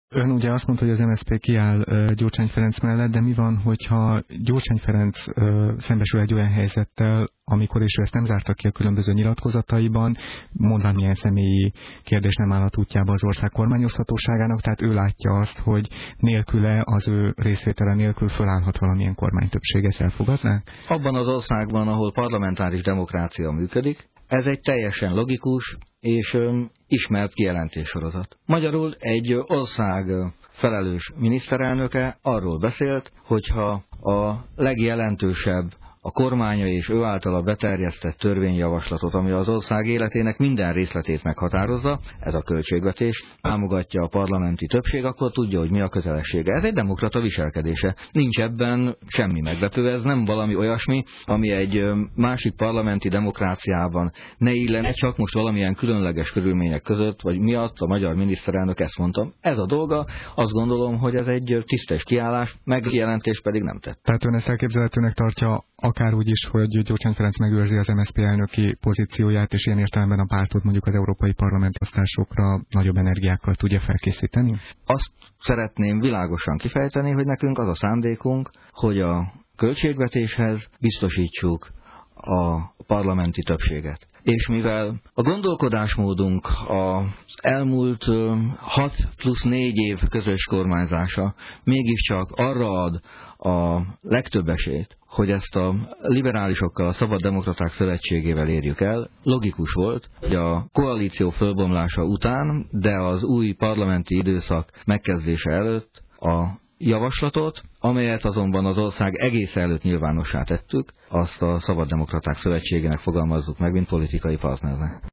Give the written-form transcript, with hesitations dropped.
Ön ugye azt mondta, hogy az MSZP kiáll Gyurcsány Ferenc mellett, de mi van, hogyha Gyurcsány Ferenc szembesül egy olyan helyzettel, amikor és ő ezt nem zárta ki a különböző nyilatkozataiban, mondván milyen személyi kérdés nem állhat útjába az ország kormányozhatóságának, tehát ő látja azt, hogy nélküle, az ő részvétele nélkül fölállhat valamilyen kormánytöbbség, ezt elfogadnák? Abban az országban, ahol parlamentáris demokrácia működik, ez egy teljesen logikus és ismert kijelentéssorozat. Magyarul egy ország felelős miniszterelnöke arról beszélt, hogyha a legjelentősebb a kormánya és ő általa beterjesztett törvényjavaslatot, ami az ország életének minden részletét meghatározza, ez a költségvetés, támogatja a parlamenti többség, akkor tudja, hogy mi a kötelessége. Ez egy demokrata viselkedése. Nincs ebben semmi meglepő, ez nem valami olyasmi, ami egy másik parlamenti demokráciában ne illene, csak most valamilyen különleges körülmények között, vagy miatt a magyar miniszterelnök ezt mondta. Ez a dolga, azt gondolom, hogy ez egy tisztes kiállás, megjelentés pedig nem tett. Tehát ön ezt elképzelhetőnek tartja, akár úgy is, hogy Gyurcsány Ferenc megőrzi az MSZP elnöki pozícióját, és ilyen értelemben a pártot mondjuk az európai parlamenti választásokra nagyobb energiákkal tudja felkészíteni? Azt szeretném világosan kifejteni, hogy nekünk az a szándékunk, hogy a költségvetéshez biztosítsuk a parlamenti többséget. És mivel a gondolkodásmódunk az elmúlt 6 plusz 4 év közös kormányzása mégiscsak arra ad a legtöbb esélyt, hogy ezt a liberálisokkal, a Szabad Demokraták Szövetségével érjük el, logikus volt, hogy a koalíció fölbomlása után, de az új parlamenti időszak megkezdése előtt a javaslatot, amelyet azonban az ország egész előtt nyilvánossá tettük, azt a Szabad Demokraták Szövetségének fogalmazzuk meg, mint politikai partnernek.